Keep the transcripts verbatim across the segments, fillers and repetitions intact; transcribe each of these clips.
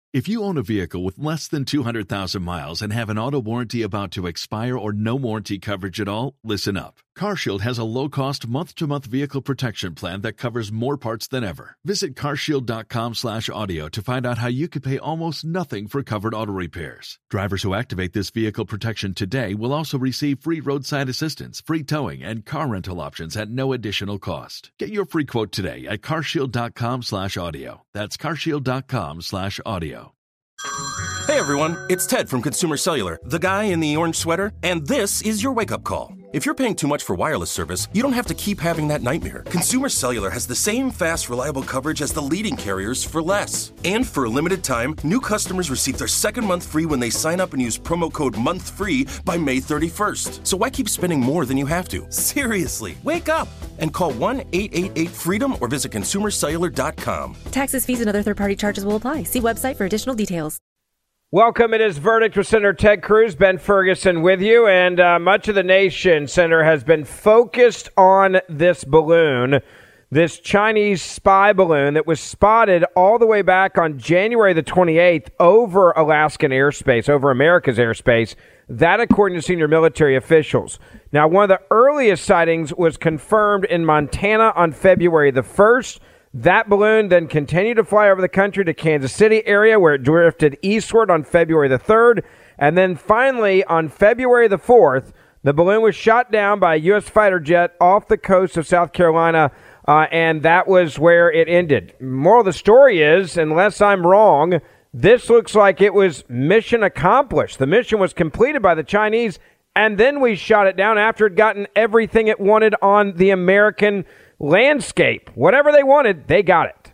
If you own a vehicle with less than two hundred thousand miles and have an auto warranty about to expire or no warranty coverage at all, listen up. CarShield has a low-cost month-to-month vehicle protection plan that covers more parts than ever. Visit carshield.com slash audio to find out how you could pay almost nothing for covered auto repairs. Drivers who activate this vehicle protection today will also receive free roadside assistance, free towing, and car rental options at no additional cost. Get your free quote today at carshield.com slash audio. That's carshield.com slash audio. Hey everyone, it's Ted from Consumer Cellular, the guy in the orange sweater, and this is your wake-up call. If you're paying too much for wireless service, you don't have to keep having that nightmare. Consumer Cellular has the same fast, reliable coverage as the leading carriers for less. And for a limited time, new customers receive their second month free when they sign up and use promo code MONTHFREE by May thirty-first. So why keep spending more than you have to? Seriously, wake up and call one eight eight eight freedom or visit consumer cellular dot com. Taxes, fees, and other third-party charges will apply. See website for additional details. Welcome. It is Verdict with Senator Ted Cruz, Ben Ferguson with you, and uh, much of the nation, Senator, has been focused on this balloon, this Chinese spy balloon that was spotted all the way back on January the twenty-eighth over Alaskan airspace, over America's airspace. That, according to senior military officials. Now, one of the earliest sightings was confirmed in Montana on February the first. That balloon then continued to fly over the country to Kansas City area, where it drifted eastward on February the third. And then finally, on February the fourth, the balloon was shot down by a U S fighter jet off the coast of South Carolina, uh, and that was where it ended. Moral of the story is, unless I'm wrong, this looks like it was mission accomplished. The mission was completed by the Chinese, and then we shot it down after it had gotten everything it wanted on the American landscape. Whatever they wanted, they got it.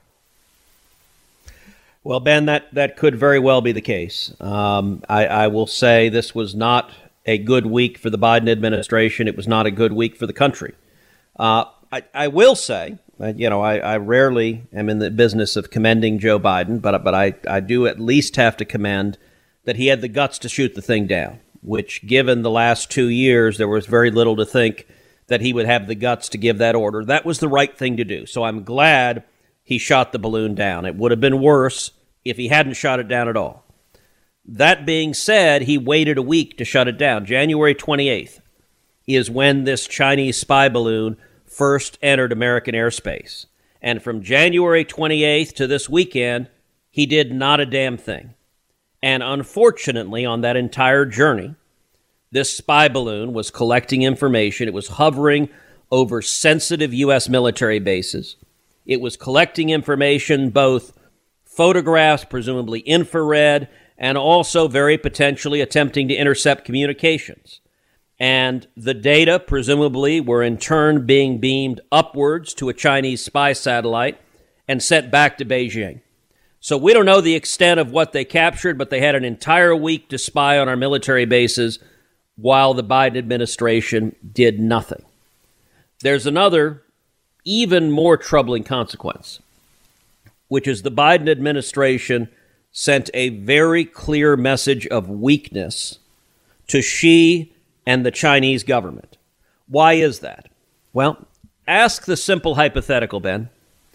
Well, Ben, that, that could very well be the case. Um, I, I will say this was not a good week for the Biden administration. It was not a good week for the country. Uh, I, I will say, uh, you know, I, I rarely am in the business of commending Joe Biden, but but I, I do at least have to commend that he had the guts to shoot the thing down, which, given the last two years, there was very little to think that he would have the guts to give that order. That was the right thing to do. So I'm glad he shot the balloon down. It would have been worse if he hadn't shot it down at all. That being said, he waited a week to shut it down. January twenty-eighth is when this Chinese spy balloon first entered American airspace. And from January twenty-eighth to this weekend, he did not a damn thing. And unfortunately, on that entire journey, this spy balloon was collecting information. It was hovering over sensitive U S military bases. It was collecting information, both photographs, presumably infrared, and also very potentially attempting to intercept communications. And the data, presumably, were in turn being beamed upwards to a Chinese spy satellite and sent back to Beijing. So we don't know the extent of what they captured, but they had an entire week to spy on our military bases while the Biden administration did nothing. There's another, even more troubling consequence, which is the Biden administration sent a very clear message of weakness to Xi and the Chinese government. Why is that? Well, ask the simple hypothetical, Ben.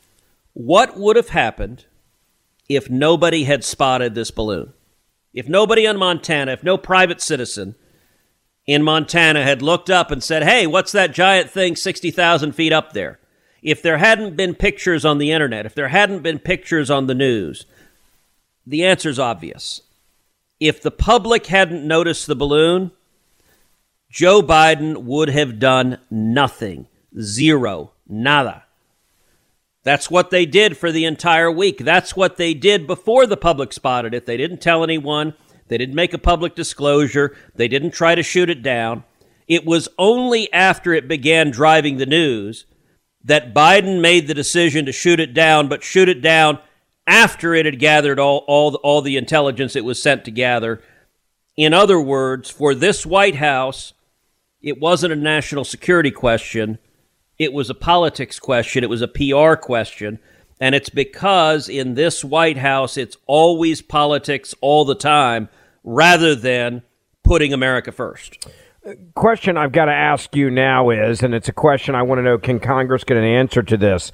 What would have happened if nobody had spotted this balloon? If nobody in Montana, if no private citizen in Montana had looked up and said, hey, what's that giant thing sixty thousand feet up there? If there hadn't been pictures on the internet, if there hadn't been pictures on the news, the answer's obvious. If the public hadn't noticed the balloon, Joe Biden would have done nothing. Zero. Nada. That's what they did for the entire week. That's what they did before the public spotted it. They didn't tell anyone. They didn't make a public disclosure. They didn't try to shoot it down. It was only after it began driving the news that Biden made the decision to shoot it down, but shoot it down after it had gathered all, all, the, all the intelligence it was sent to gather. In other words, for this White House, it wasn't a national security question. It was a politics question. It was a P R question. And it's because in this White House, it's always politics all the time rather than putting America first. Question I've got to ask you now is, and it's a question I want to know, can Congress get an answer to this?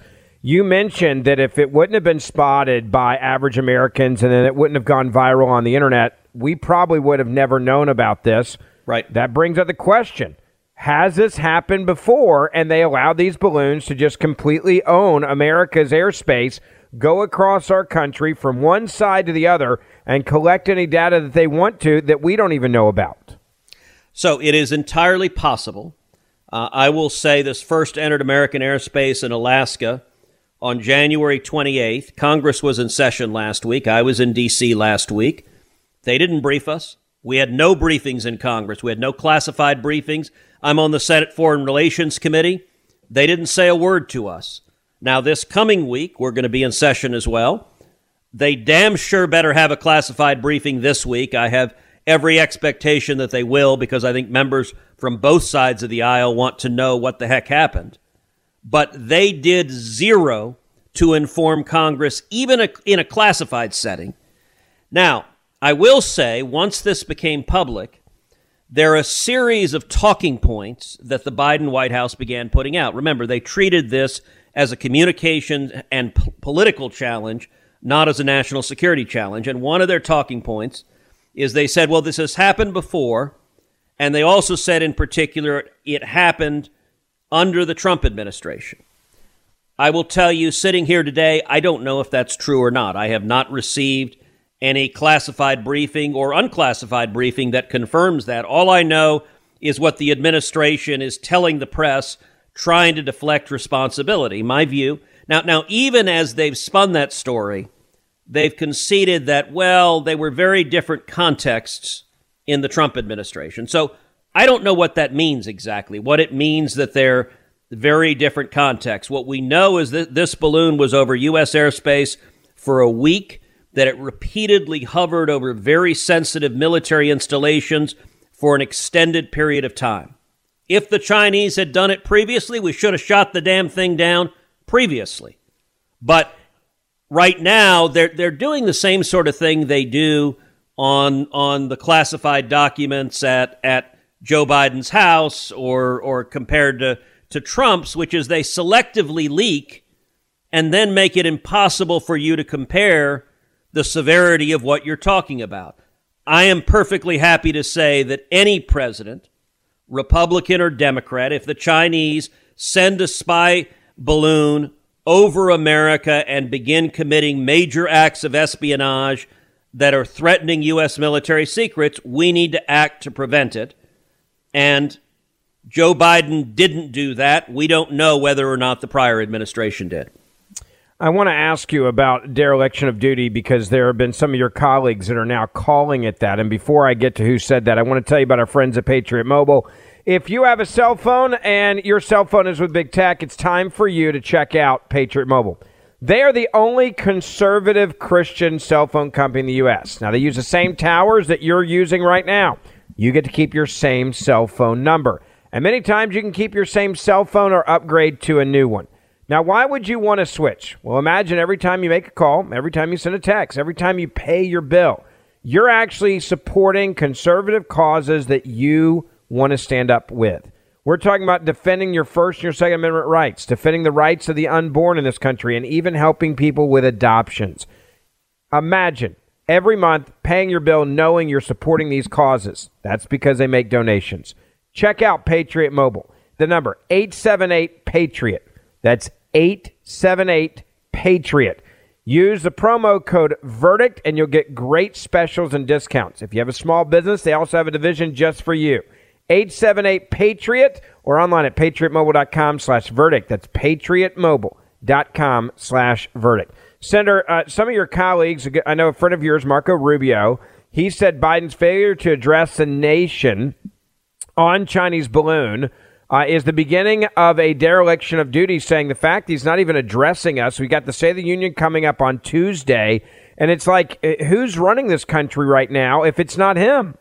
You mentioned that if it wouldn't have been spotted by average Americans and then it wouldn't have gone viral on the internet, we probably would have never known about this. Right. That brings up the question. Has this happened before and they allowed these balloons to just completely own America's airspace, go across our country from one side to the other and collect any data that they want to that we don't even know about? So it is entirely possible. Uh, I will say this first entered American airspace in Alaska on January twenty-eighth. Congress was in session last week. I was in D C last week. They didn't brief us. We had no briefings in Congress. We had no classified briefings. I'm on the Senate Foreign Relations Committee. They didn't say a word to us. Now, this coming week, we're going to be in session as well. They damn sure better have a classified briefing this week. I have every expectation that they will, because I think members from both sides of the aisle want to know what the heck happened. But they did zero to inform Congress, even in a classified setting. Now, I will say, once this became public, there are a series of talking points that the Biden White House began putting out. Remember, they treated this as a communication and p- political challenge, not as a national security challenge. And one of their talking points is they said, well, this has happened before. And they also said in particular, it happened under the Trump administration. I will tell you, sitting here today, I don't know if that's true or not. I have not received any classified briefing or unclassified briefing that confirms that. All I know is what the administration is telling the press, trying to deflect responsibility. My view. Now, now, even as they've spun that story, they've conceded that, well, they were very different contexts in the Trump administration. So I don't know what that means exactly, what it means that they're very different contexts. What we know is that this balloon was over U S airspace for a week, that it repeatedly hovered over very sensitive military installations for an extended period of time. If the Chinese had done it previously, we should have shot the damn thing down previously. But right now, they're they're doing the same sort of thing they do on on the classified documents at at Joe Biden's house, or or compared to, to Trump's, which is they selectively leak and then make it impossible for you to compare the severity of what you're talking about. I am perfectly happy to say that any president, Republican or Democrat, if the Chinese send a spy balloon over America and begin committing major acts of espionage that are threatening U S military secrets, we need to act to prevent it. And Joe Biden didn't do that. We don't know whether or not the prior administration did. I want to ask you about dereliction of duty, because there have been some of your colleagues that are now calling it that. And before I get to who said that, I want to tell you about our friends at Patriot Mobile. If you have a cell phone and your cell phone is with big tech, it's time for you to check out Patriot Mobile. They are the only conservative Christian cell phone company in the U S. Now, they use the same towers that you're using right now. You get to keep your same cell phone number. And many times you can keep your same cell phone or upgrade to a new one. Now, why would you want to switch? Well, imagine every time you make a call, every time you send a text, every time you pay your bill, you're actually supporting conservative causes that you want to stand up with. We're talking about defending your First and your Second Amendment rights, defending the rights of the unborn in this country, and even helping people with adoptions. Imagine every month paying your bill knowing you're supporting these causes. That's because they make donations. Check out Patriot Mobile. The number, eight seven eight PATRIOT. That's eight seven eight PATRIOT. Use the promo code VERDICT and you'll get great specials and discounts. If you have a small business, they also have a division just for you. eight seven eight PATRIOT or online at patriotmobile.com slash verdict. That's patriotmobile.com slash verdict. Senator, uh, some of your colleagues, I know a friend of yours, Marco Rubio, he said Biden's failure to address the nation on Chinese balloon Uh, is the beginning of a dereliction of duty, saying the fact he's not even addressing us. We got the State of the Union coming up on Tuesday, and it's like, who's running this country right now if it's not him?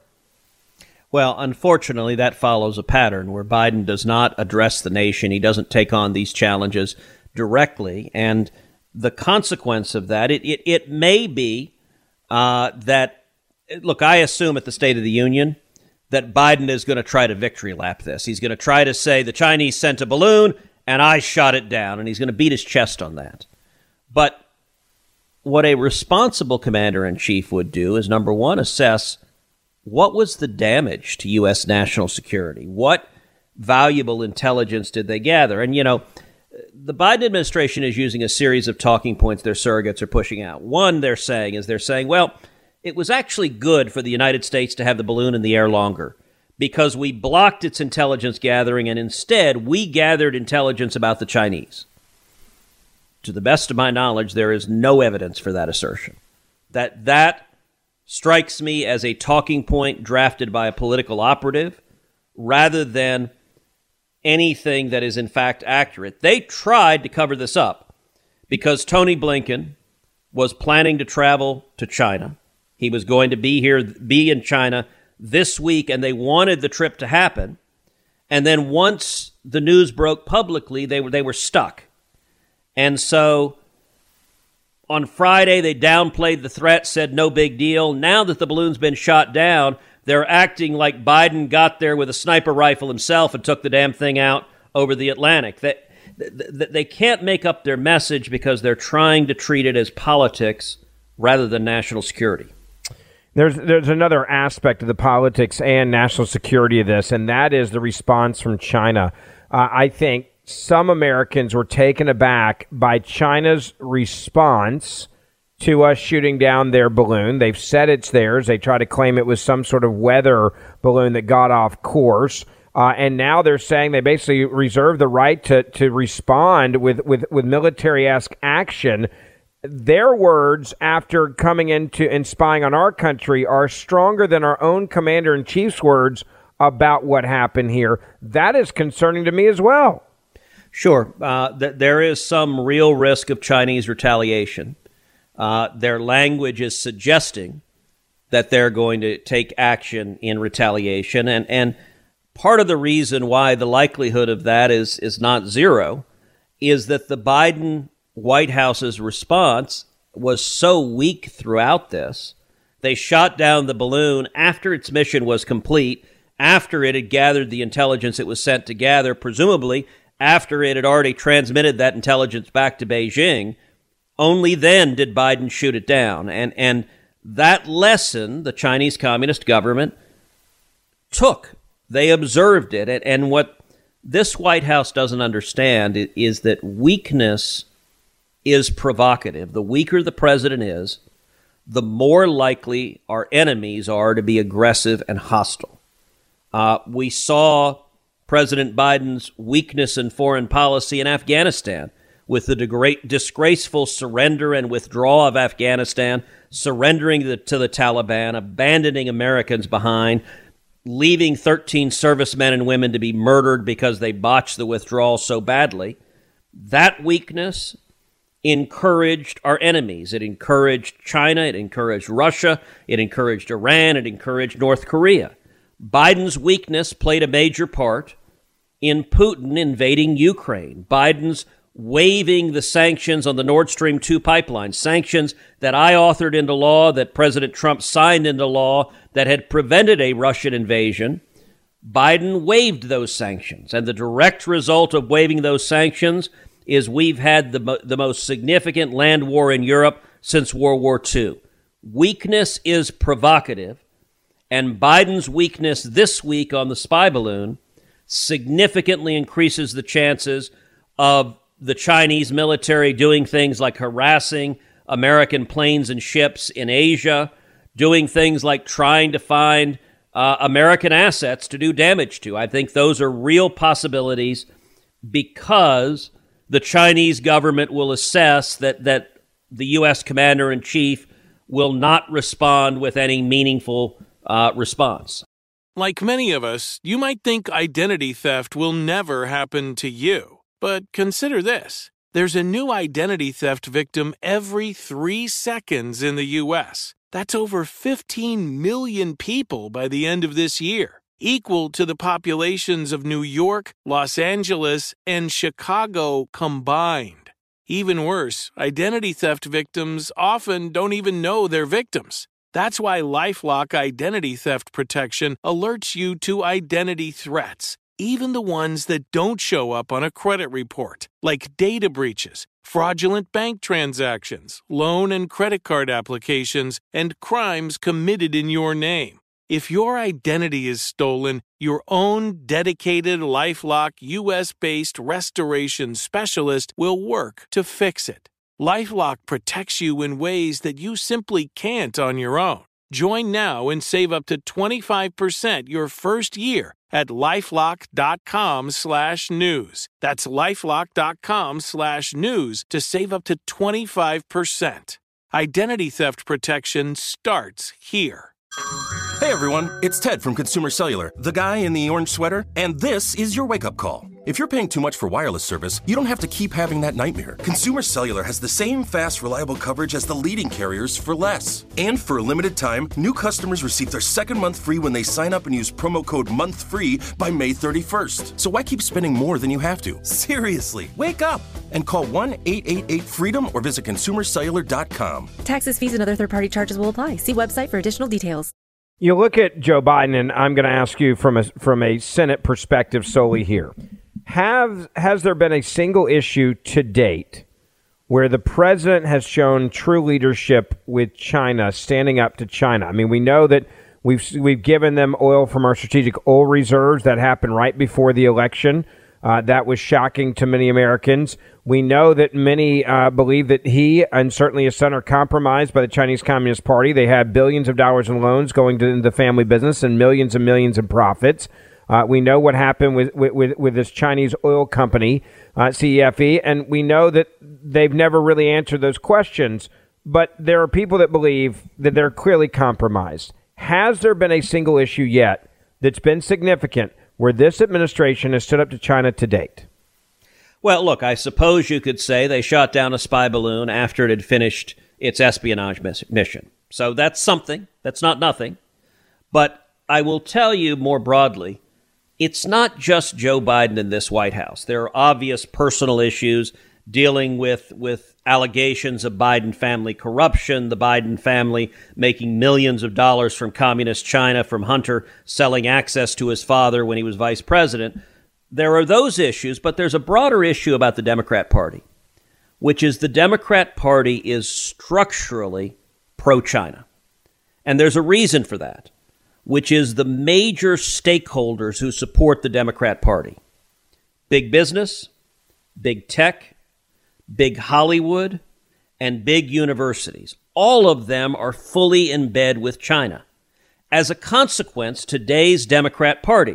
Well, unfortunately, that follows a pattern where Biden does not address the nation. He doesn't take on these challenges directly. And the consequence of that, it, it, it may be uh, that, look, I assume at the State of the Union that Biden is going to try to victory lap this. He's going to try to say the Chinese sent a balloon and I shot it down, and he's going to beat his chest on that. But what a responsible commander-in-chief would do is, number one, assess what was the damage to U S national security? What valuable intelligence did they gather? And, you know, the Biden administration is using a series of talking points their surrogates are pushing out. One, they're saying, is they're saying, well, it was actually good for the United States to have the balloon in the air longer because we blocked its intelligence gathering, and instead we gathered intelligence about the Chinese. To the best of my knowledge, there is no evidence for that assertion. That that strikes me as a talking point drafted by a political operative rather than anything that is in fact accurate. They tried to cover this up because Tony Blinken was planning to travel to China. He was going to be here, be in China this week, and they wanted the trip to happen. And then once the news broke publicly, they were they were stuck. And so on Friday, they downplayed the threat, said no big deal. Now that the balloon's been shot down, they're acting like Biden got there with a sniper rifle himself and took the damn thing out over the Atlantic. They, they can't make up their message because they're trying to treat it as politics rather than national security. There's there's another aspect of the politics and national security of this, and that is the response from China. Uh, I think some Americans were taken aback by China's response to us shooting down their balloon. They've said it's theirs. They try to claim it was some sort of weather balloon that got off course. Uh, and now they're saying they basically reserve the right to, to respond with, with, with military-esque action. Their words after coming into and spying on our country are stronger than our own commander-in-chief's words about what happened here. That is concerning to me as well. Sure. Uh, th- there is some real risk of Chinese retaliation. Uh, their language is suggesting that they're going to take action in retaliation. And, and part of the reason why the likelihood of that is, is not zero is that the Biden White House's response was so weak throughout this. They shot down the balloon after its mission was complete, after it had gathered the intelligence it was sent to gather, presumably after it had already transmitted that intelligence back to Beijing. Only then did Biden shoot it down. And and that lesson the Chinese Communist government took. They observed it. And, and what this White House doesn't understand is that weakness is provocative. The weaker the president is, the more likely our enemies are to be aggressive and hostile. Uh, we saw President Biden's weakness in foreign policy in Afghanistan, with the degra- disgraceful surrender and withdrawal of Afghanistan, surrendering the, to the Taliban, abandoning Americans behind, leaving thirteen servicemen and women to be murdered because they botched the withdrawal so badly. That weakness encouraged our enemies. It encouraged China. It encouraged Russia. It encouraged Iran. It encouraged North Korea. Biden's weakness played a major part in Putin invading Ukraine. Biden's waiving the sanctions on the Nord Stream two pipeline, sanctions that I authored into law, that President Trump signed into law, that had prevented a Russian invasion. Biden waived those sanctions. And the direct result of waiving those sanctions is we've had the, mo- the most significant land war in Europe since World War Two. Weakness is provocative, and Biden's weakness this week on the spy balloon significantly increases the chances of the Chinese military doing things like harassing American planes and ships in Asia, doing things like trying to find uh, American assets to do damage to. I think those are real possibilities because the Chinese government will assess that, that the U S commander-in-chief will not respond with any meaningful uh, response. Like many of us, you might think identity theft will never happen to you. But consider this. There's a new identity theft victim every three seconds in the U S. That's over fifteen million people by the end of this year, equal to the populations of New York, Los Angeles, and Chicago combined. Even worse, identity theft victims often don't even know they're victims. That's why LifeLock Identity Theft Protection alerts you to identity threats even the ones that don't show up on a credit report, like data breaches, fraudulent bank transactions, loan and credit card applications, and crimes committed in your name. If your identity is stolen, your own dedicated LifeLock U S-based restoration specialist will work to fix it. LifeLock protects you in ways that you simply can't on your own. Join now and save up to twenty-five percent your first year at LifeLock.com slash news. That's LifeLock.com slash news to save up to twenty-five percent. Identity theft protection starts here. Hey everyone, it's Ted from Consumer Cellular, the guy in the orange sweater, and this is your wake-up call. If you're paying too much for wireless service, you don't have to keep having that nightmare. Consumer Cellular has the same fast, reliable coverage as the leading carriers for less. And for a limited time, new customers receive their second month free when they sign up and use promo code MONTHFREE by May thirty-first. So why keep spending more than you have to? Seriously, wake up and call one eight eight eight FREEDOM or visit consumer cellular dot com. Taxes, fees, and other third-party charges will apply. See website for additional details. You look at Joe Biden, and I'm going to ask you from a from a Senate perspective solely here. Have has there been a single issue to date where the president has shown true leadership with China, standing up to China? I mean, we know that we've we've given them oil from our strategic oil reserves. That happened right before the election. Uh, that was shocking to many Americans. We know that many uh, believe that he and certainly his son are compromised by the Chinese Communist Party. They have billions of dollars in loans going to the family business and millions and millions in profits. Uh, we know what happened with, with, with this Chinese oil company, uh, C E F E, and we know that they've never really answered those questions. But there are people that believe that they're clearly compromised. Has there been a single issue yet that's been significant where this administration has stood up to China to date? Well, look, I suppose you could say they shot down a spy balloon after it had finished its espionage miss- mission. So that's something. That's not nothing. But I will tell you more broadly, it's not just Joe Biden in this White House. There are obvious personal issues dealing with, with allegations of Biden family corruption, the Biden family making millions of dollars from communist China, from Hunter selling access to his father when he was vice president. There are those issues, but there's a broader issue about the Democrat Party, which is the Democrat Party is structurally pro-China. And there's a reason for that, which is the major stakeholders who support the Democrat Party. Big business, big tech, big Hollywood, and big universities. All of them are fully in bed with China. As a consequence, today's Democrat Party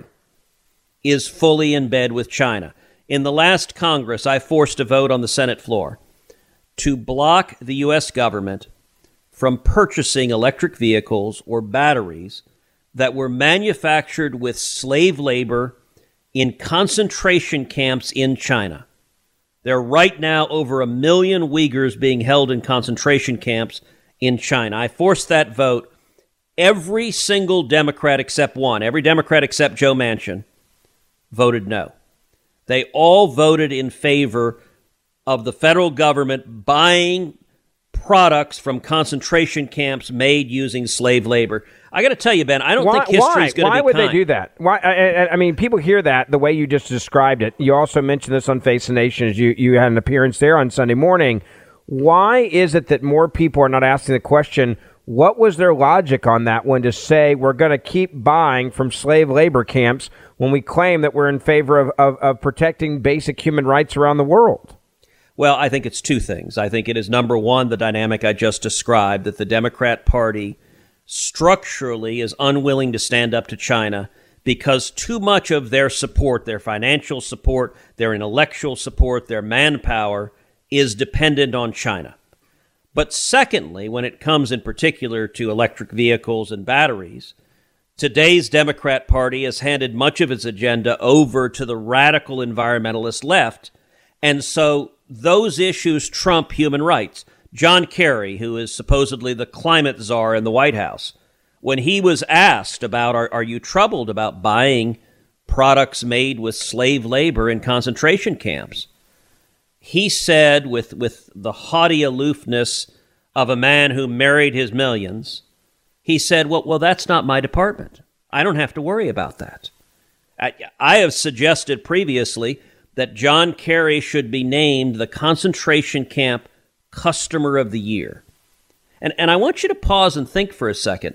is fully in bed with China. In the last Congress, I forced a vote on the Senate floor to block the U S government from purchasing electric vehicles or batteries that were manufactured with slave labor in concentration camps in China. There are right now over a million Uyghurs being held in concentration camps in China. I forced that vote. Every single Democrat except one, every Democrat except Joe Manchin, voted no. They all voted in favor of the federal government buying products from concentration camps made using slave labor. I got to tell you, Ben, I don't why, think history is going to be kind. Why would they do that? Why? I, I mean, people hear that the way you just described it. You also mentioned this on Face the Nation as you, you had an appearance there on Sunday morning. Why is it that more people are not asking the question, what was their logic on that one to say we're going to keep buying from slave labor camps when we claim that we're in favor of, of, of protecting basic human rights around the world? Well, I think it's two things. I think it is, number one, the dynamic I just described, that the Democrat Party structurally is unwilling to stand up to China because too much of their support, their financial support, their intellectual support, their manpower is dependent on China. But secondly, when it comes in particular to electric vehicles and batteries, today's Democrat Party has handed much of its agenda over to the radical environmentalist left. And so those issues trump human rights. John Kerry, who is supposedly the climate czar in the White House, when he was asked about, are, are you troubled about buying products made with slave labor in concentration camps? He said, with, with the haughty aloofness of a man who married his millions, he said, well, well, that's not my department. I don't have to worry about that. I, I have suggested previously that John Kerry should be named the concentration camp customer of the year. And, and I want you to pause and think for a second.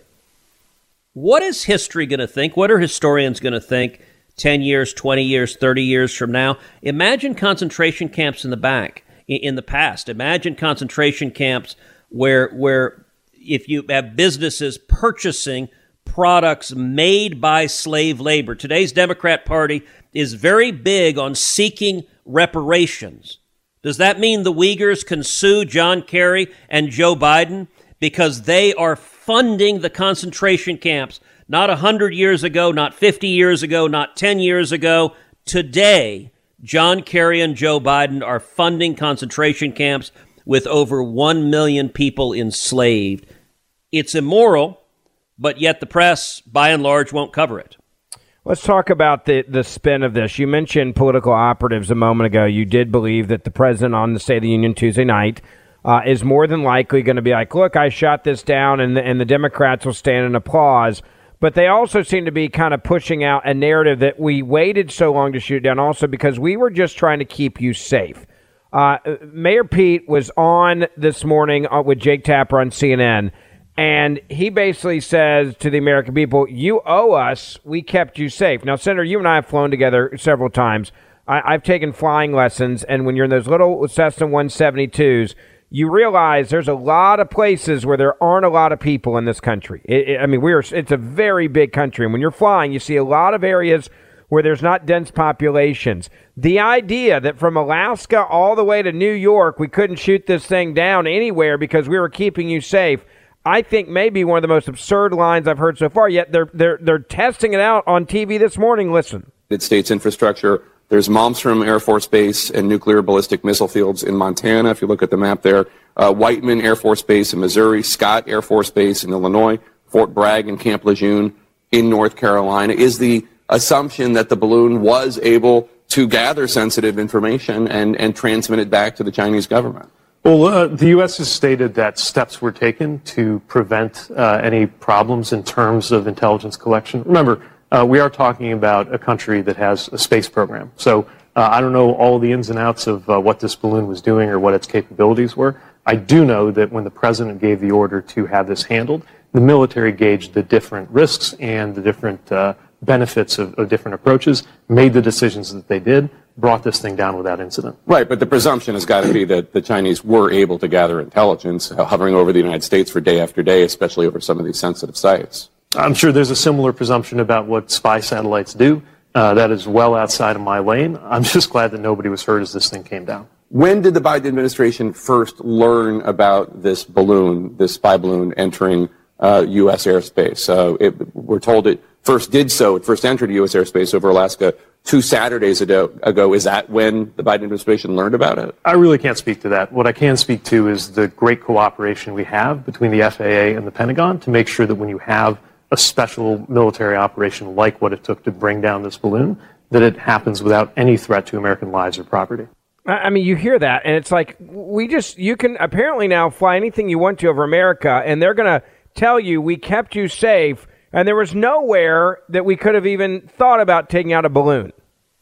What is history going to think? What are historians going to think ten years, twenty years, thirty years from now? Imagine concentration camps in the back, in the past. Imagine concentration camps where, where if you have businesses purchasing products made by slave labor. Today's Democrat Party is very big on seeking reparations. Does that mean the Uyghurs can sue John Kerry and Joe Biden because they are funding the concentration camps not one hundred years ago, not fifty years ago, not ten years ago? Today, John Kerry and Joe Biden are funding concentration camps with over one million people enslaved. It's immoral, but yet the press, by and large, won't cover it. Let's talk about the, the spin of this. You mentioned political operatives a moment ago. You did believe that the president on the State of the Union Tuesday night uh, is more than likely going to be like, look, I shot this down, and the, and the Democrats will stand in applause. But they also seem to be kind of pushing out a narrative that we waited so long to shoot down also because we were just trying to keep you safe. Uh, Mayor Pete was on this morning uh, with Jake Tapper on C N N, and he basically says to the American people, you owe us. We kept you safe. Now, Senator, you and I have flown together several times. I, I've taken flying lessons, and when you're in those little Cessna one seventy-twos, you realize there's a lot of places where there aren't a lot of people in this country. It, it, I mean, we're it's a very big country, and when you're flying, you see a lot of areas where there's not dense populations. The idea that from Alaska all the way to New York, we couldn't shoot this thing down anywhere because we were keeping you safe, I think maybe one of the most absurd lines I've heard so far, yet they're they're they're testing it out on T V this morning. Listen. United States infrastructure. There's Malmstrom Air Force Base and nuclear ballistic missile fields in Montana, if you look at the map there. Uh, Whiteman Air Force Base in Missouri, Scott Air Force Base in Illinois, Fort Bragg and Camp Lejeune in North Carolina. Is the assumption that the balloon was able to gather sensitive information and, and transmit it back to the Chinese government? Well, uh, the U S has stated that steps were taken to prevent uh, any problems in terms of intelligence collection. Remember, uh, we are talking about a country that has a space program. So uh, I don't know all the ins and outs of uh, what this balloon was doing or what its capabilities were. I do know that when the president gave the order to have this handled, the military gauged the different risks and the different uh, benefits of, of different approaches, made the decisions that they did, brought this thing down without incident. Right, but the presumption has got to be that the Chinese were able to gather intelligence uh, hovering over the United States for day after day, especially over some of these sensitive sites. I'm sure there's a similar presumption about what spy satellites do. Uh, that is well outside of my lane. I'm just glad that nobody was hurt as this thing came down. When did the Biden administration first learn about this balloon, this spy balloon entering uh, U S airspace? Uh, it, we're told it first did so, it first entered U S airspace over Alaska two Saturdays ago. Is that when the Biden administration learned about it? I really can't speak to that. What I can speak to is the great cooperation we have between the F A A and the Pentagon to make sure that when you have a special military operation like what it took to bring down this balloon, that it happens without any threat to American lives or property. I mean, you hear that, and it's like, we just, you can apparently now fly anything you want to over America, and they're going to tell you, we kept you safe, and there was nowhere that we could have even thought about taking out a balloon.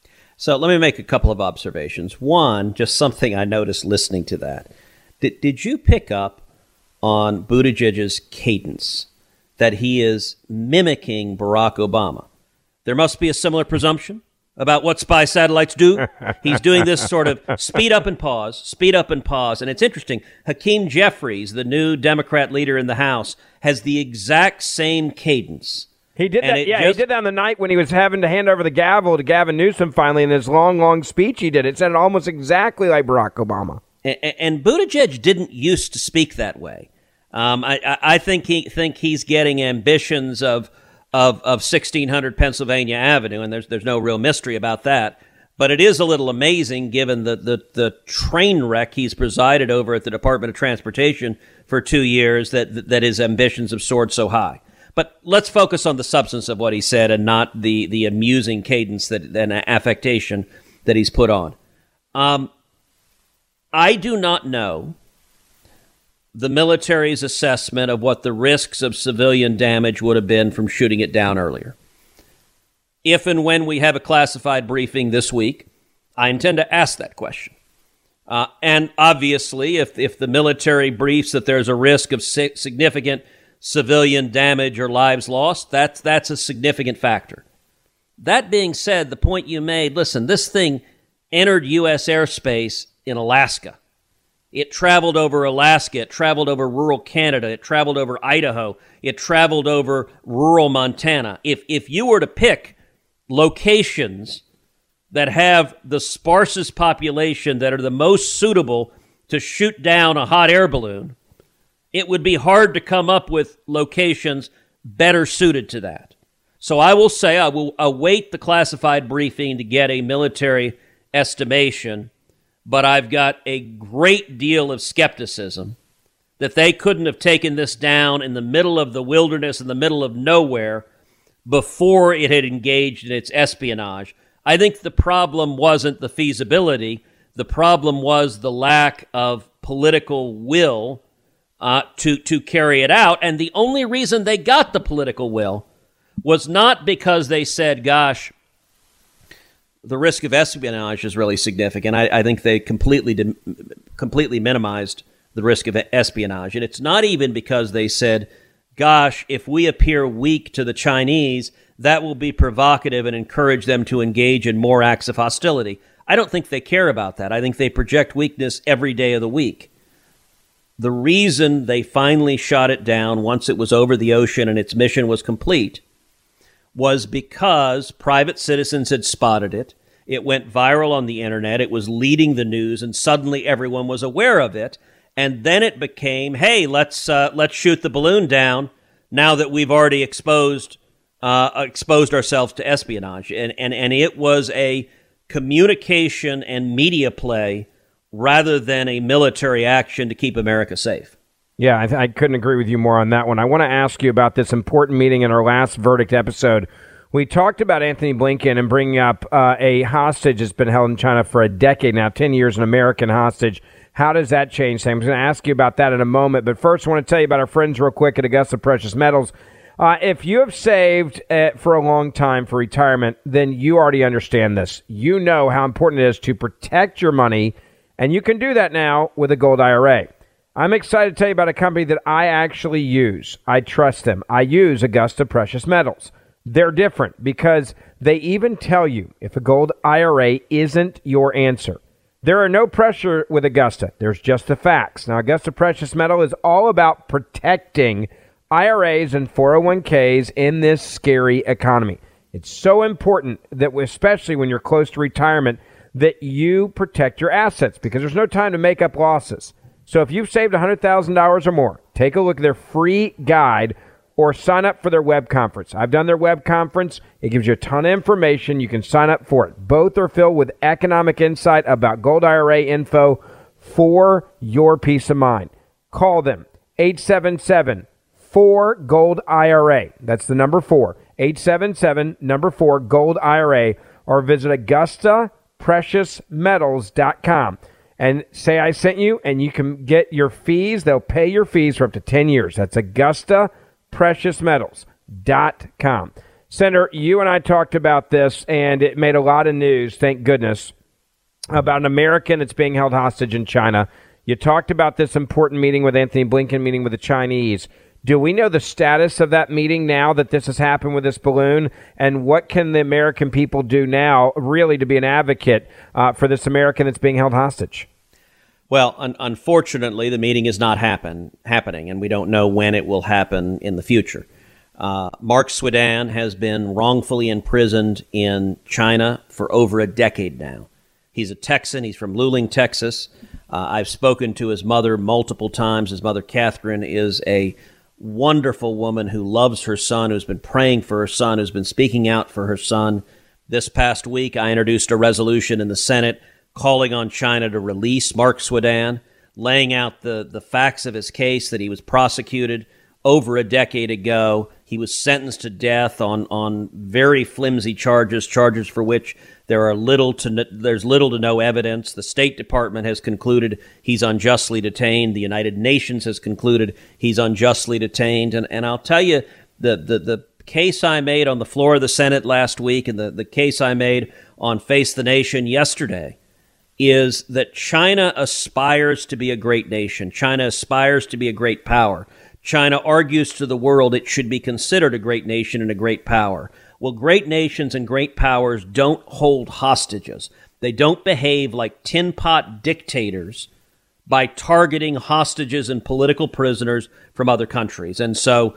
So let me make a couple of observations. One, just something I noticed listening to that. Did, did you pick up on Buttigieg's cadence, that he is mimicking Barack Obama? There must be a similar presumption about what spy satellites do. He's doing this sort of speed up and pause, speed up and pause. And it's interesting. Hakeem Jeffries, the new Democrat leader in the House, has the exact same cadence. He did and that. Yeah, just, he did that on the night when he was having to hand over the gavel to Gavin Newsom finally in his long, long speech he did. It sounded almost exactly like Barack Obama. And, and Buttigieg didn't used to speak that way. Um, I, I think he think he's getting ambitions of of of sixteen hundred Pennsylvania Avenue, and there's there's no real mystery about that. But it is a little amazing, given the the, the train wreck he's presided over at the Department of Transportation for two years, that that his ambitions have soared so high. But let's focus on the substance of what he said, and not the the amusing cadence that and affectation that he's put on. Um, I do not know the military's assessment of what the risks of civilian damage would have been from shooting it down earlier. if and when we have a classified briefing this week, I intend to ask that question. Uh, and obviously, if if the military briefs that there's a risk of si- significant civilian damage or lives lost, that's that's a significant factor. That being said, the point you made, listen, this thing entered U S airspace in Alaska. It traveled over Alaska. It traveled over rural Canada. It traveled over Idaho. It traveled over rural Montana. If if you were to pick locations that have the sparsest population, that are the most suitable to shoot down a hot air balloon, it would be hard to come up with locations better suited to that. So I will say I will await the classified briefing to get a military estimation, but I've got a great deal of skepticism that they couldn't have taken this down in the middle of the wilderness, in the middle of nowhere, before it had engaged in its espionage. I think the problem wasn't the feasibility. The problem was the lack of political will uh, to, to carry it out. And the only reason they got the political will was not because they said, gosh, the risk of espionage is really significant. I, I think they completely de- completely minimized the risk of espionage. And it's not even because they said, gosh, if we appear weak to the Chinese, that will be provocative and encourage them to engage in more acts of hostility. I don't think they care about that. I think they project weakness every day of the week. The reason they finally shot it down once it was over the ocean and its mission was complete was because private citizens had spotted it. It went viral on the internet. It was leading the news, and suddenly everyone was aware of it. And then it became, hey, let's uh, let's shoot the balloon down now that we've already exposed uh, exposed ourselves to espionage. And, and, and it was a communication and media play rather than a military action to keep America safe. Yeah, I, th- I couldn't agree with you more on that one. I want to ask you about this important meeting in our last Verdict episode. We talked about Anthony Blinken and bringing up uh, a hostage that's been held in China for a decade now, ten years, an American hostage. How does that change things? I'm going to ask you about that in a moment. But first, I want to tell you about our friends real quick at Augusta Precious Metals. Uh, if you have saved uh, for a long time for retirement, then you already understand this. You know how important it is to protect your money, and you can do that now with a gold I R A. I'm excited to tell you about a company that I actually use. I trust them. I use Augusta Precious Metals. They're different because they even tell you if a gold I R A isn't your answer. There are no pressure with Augusta. There's just the facts. Now, Augusta Precious Metal is all about protecting I R As and four oh one k's in this scary economy. It's so important that, especially when you're close to retirement, that you protect your assets because there's no time to make up losses. So if you've saved one hundred thousand dollars or more, take a look at their free guide or sign up for their web conference. I've done their web conference. It gives you a ton of information. You can sign up for it. Both are filled with economic insight about gold I R A info for your peace of mind. Call them, eight seven seven, four, gold I R A. That's the number four, eight seven seven, number four, gold I R A, or visit Augusta Precious Metals dot com. And say I sent you, and you can get your fees. They'll pay your fees for up to ten years. That's Augusta Precious Metals dot com. Senator, you and I talked about this, and it made a lot of news, thank goodness, about an American that's being held hostage in China. You talked about this important meeting with Anthony Blinken, meeting with the Chinese. Do we know the status of that meeting now that this has happened with this balloon? And what can the American people do now, really, to be an advocate uh, for this American that's being held hostage? Well, un- unfortunately, the meeting is not happen happening, and we don't know when it will happen in the future. Uh, Mark Swidan has been wrongfully imprisoned in China for over a decade now. He's a Texan. He's from Luling, Texas. Uh, I've spoken to his mother multiple times. His mother, Catherine, is a wonderful woman who loves her son, who's been praying for her son, who's been speaking out for her son. This past week, I introduced a resolution in the Senate calling on China to release Mark Swidan, laying out the, the facts of his case, that he was prosecuted over a decade ago. He was sentenced to death on, on very flimsy charges, charges for which there are little to no, there's little to no evidence. The State Department has concluded he's unjustly detained. The United Nations has concluded he's unjustly detained. And, and I'll tell you, the, the, the case I made on the floor of the Senate last week and the, the case I made on Face the Nation yesterday is that China aspires to be a great nation. China aspires to be a great power. China argues to the world it should be considered a great nation and a great power. Well, great nations and great powers don't hold hostages. They don't behave like tin pot dictators by targeting hostages and political prisoners from other countries. And so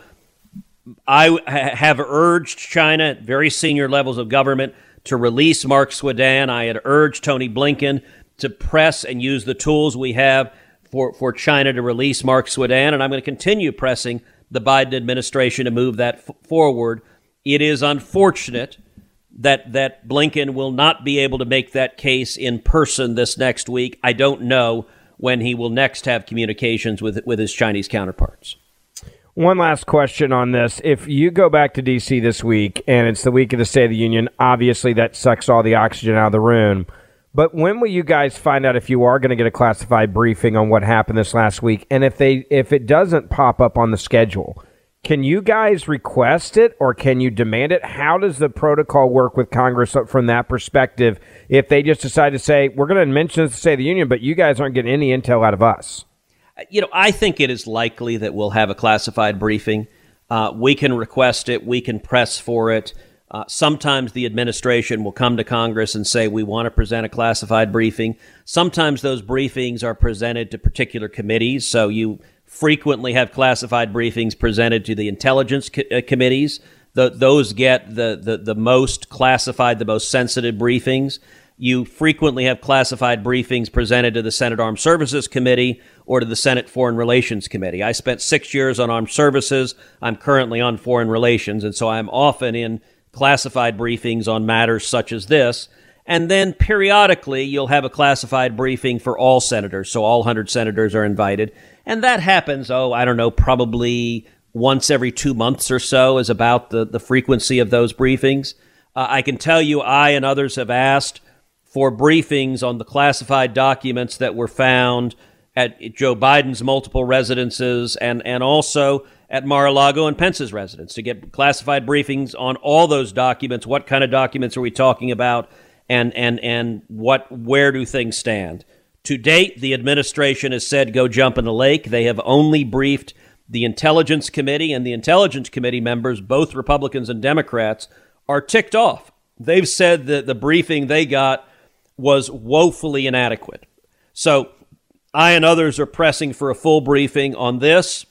I have urged China at very senior levels of government to release Mark Swadan. I had urged Tony Blinken to press and use the tools we have for, for China to release Mark Swadan. And I'm going to continue pressing the Biden administration to move that f- forward. It is unfortunate that that Blinken will not be able to make that case in person this next week. I don't know when he will next have communications with with his Chinese counterparts. One last question on this. If you go back to D C this week and it's the week of the State of the Union, obviously that sucks all the oxygen out of the room. But when will you guys find out if you are going to get a classified briefing on what happened this last week? And if they if it doesn't pop up on the schedule, can you guys request it or can you demand it? How does the protocol work with Congress from that perspective if they just decide to say, we're going to mention the State of the Union, but you guys aren't getting any intel out of us? You know, I think it is likely that we'll have a classified briefing. Uh, we can request it. We can press for it. Uh, sometimes the administration will come to Congress and say, we want to present a classified briefing. Sometimes those briefings are presented to particular committees. So you frequently have classified briefings presented to the intelligence co- uh, committees. The, those get the, the, the most classified, the most sensitive briefings. You frequently have classified briefings presented to the Senate Armed Services Committee or to the Senate Foreign Relations Committee. I spent six years on Armed Services. I'm currently on Foreign Relations, and so I'm often in classified briefings on matters such as this. And then periodically, you'll have a classified briefing for all senators, so all one hundred senators are invited. And that happens, oh, I don't know, probably once every two months or so is about the, the frequency of those briefings. Uh, I can tell you I and others have asked for briefings on the classified documents that were found at Joe Biden's multiple residences and, and also at Mar-a-Lago and Pence's residence to get classified briefings on all those documents. What kind of documents are we talking about and, and, and what, where do things stand? To date, the administration has said go jump in the lake. They have only briefed the Intelligence Committee, and the Intelligence Committee members, both Republicans and Democrats, are ticked off. They've said that the briefing they got was woefully inadequate. So I and others are pressing for a full briefing on this.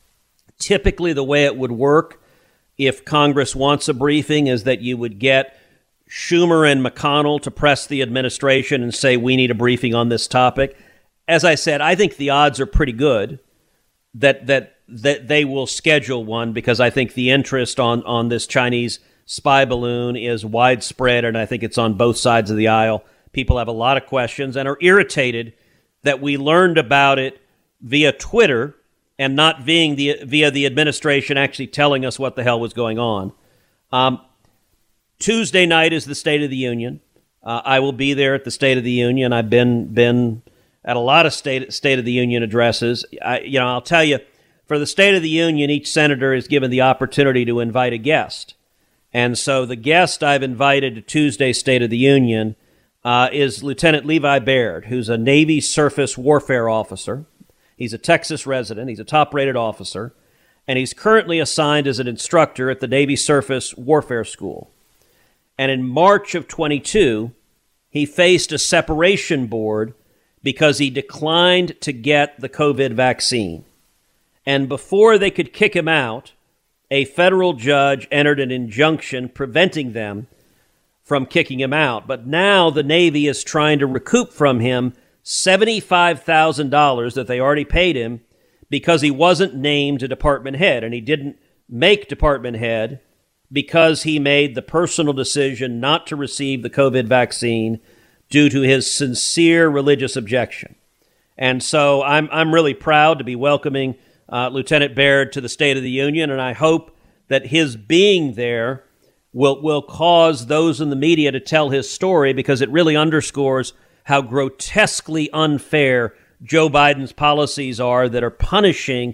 Typically, the way it would work if Congress wants a briefing is that you would get Schumer and McConnell to press the administration and say, we need a briefing on this topic. As I said, I think the odds are pretty good that that that they will schedule one because I think the interest on, on this Chinese spy balloon is widespread, and I think it's on both sides of the aisle. People have a lot of questions and are irritated that we learned about it via Twitter and not via the, via the administration actually telling us what the hell was going on. Um, Tuesday night is the State of the Union. Uh, I will be there at the State of the Union. I've been been at a lot of State State of the Union addresses. I, you know, I'll tell you, for the State of the Union, each senator is given the opportunity to invite a guest. And so the guest I've invited to Tuesday's State of the Union uh, is Lieutenant Levi Baird, who's a Navy surface warfare officer. He's a Texas resident. He's a top-rated officer. And he's currently assigned as an instructor at the Navy Surface Warfare School. And in March of twenty-two, he faced a separation board because he declined to get the COVID vaccine. And before they could kick him out, a federal judge entered an injunction preventing them from kicking him out. But now the Navy is trying to recoup from him seventy-five thousand dollars that they already paid him because he wasn't named a department head. And he didn't make department head because he made the personal decision not to receive the COVID vaccine due to his sincere religious objection. And so I'm I'm really proud to be welcoming uh, Lieutenant Baird to the State of the Union, and I hope that his being there will will cause those in the media to tell his story because it really underscores how grotesquely unfair Joe Biden's policies are that are punishing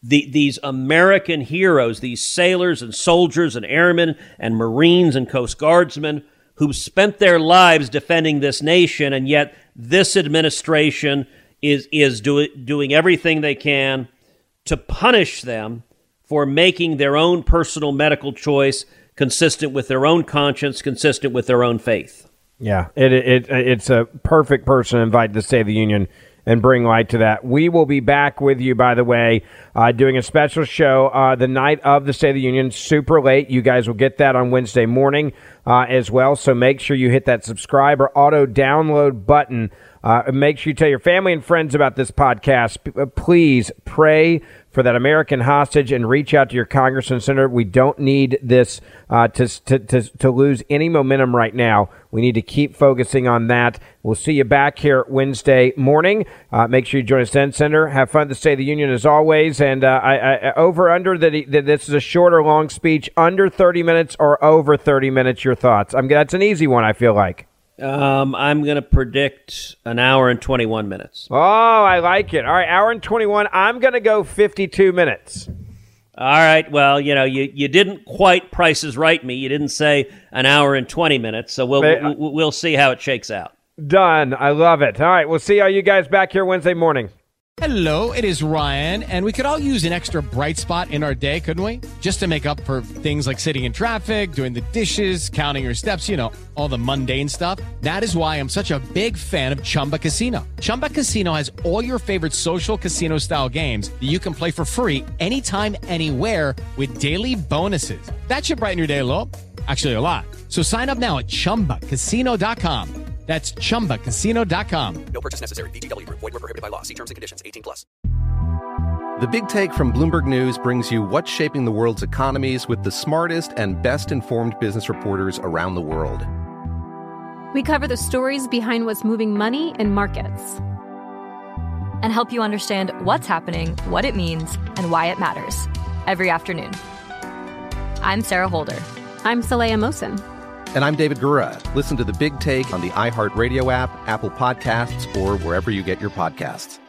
the, these American heroes, these sailors and soldiers and airmen and Marines and Coast Guardsmen who spent their lives defending this nation, and yet this administration is is do, doing everything they can to punish them for making their own personal medical choice consistent with their own conscience, consistent with their own faith. Yeah, it, it it's a perfect person to invite to the State of the Union and bring light to that. We will be back with you, by the way, uh, doing a special show uh, the night of the State of the Union, super late. You guys will get that on Wednesday morning uh, as well, so make sure you hit that subscribe or auto-download button. Uh, make sure you tell your family and friends about this podcast. P- please pray for that American hostage and reach out to your congressman and senator. We don't need this uh, to, to, to, to lose any momentum right now. We need to keep focusing on that. We'll see you back here Wednesday morning. Uh, make sure you join us then, Senator. Have fun at the State of the Union as always. And uh, I, I, over, under, that, he, that this is a short or long speech, under thirty minutes or over thirty minutes, your thoughts. I'm, that's an easy one, I feel like. Um, I'm going to predict an hour and twenty-one minutes. Oh, I like it. All right, hour and twenty-one. I'm going to go fifty-two minutes. All right. Well, you know, you, you didn't quite Price is Right me. You didn't say an hour and twenty minutes, so we'll But, we'll, we'll see how it shakes out. Done. I love it. All right, we'll see all you guys back here Wednesday morning. Hello, it is Ryan, and we could all use an extra bright spot in our day, couldn't we? Just to make up for things like sitting in traffic, doing the dishes, counting your steps, you know, all the mundane stuff. That is why I'm such a big fan of Chumba Casino. Chumba Casino has all your favorite social casino-style games that you can play for free anytime, anywhere with daily bonuses. That should brighten your day a little. Actually, a lot. So sign up now at chumba casino dot com. That's chumba casino dot com. No purchase necessary. V G W Group. Void where prohibited by law. See terms and conditions. eighteen plus. The Big Take from Bloomberg News brings you what's shaping the world's economies with the smartest and best-informed business reporters around the world. We cover the stories behind what's moving money and markets, and help you understand what's happening, what it means, and why it matters every afternoon. I'm Sarah Holder. I'm Saleha Mohsin. And I'm David Gura. Listen to The Big Take on the iHeartRadio app, Apple Podcasts, or wherever you get your podcasts.